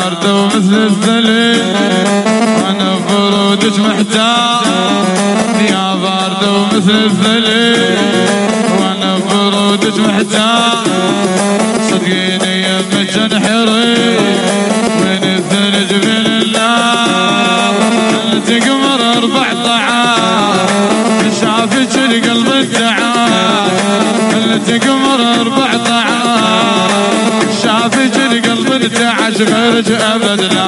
باردة ومثل الثلج وانا برودك محتار يا باردة ومثل الثلج وانا برودك محتار صدقيني يمك انحرق بين الثلج بين النار انت قمر 14 شافك القلب التعال انت قمر 14 شافك القلب انتعش غيرك ابد لا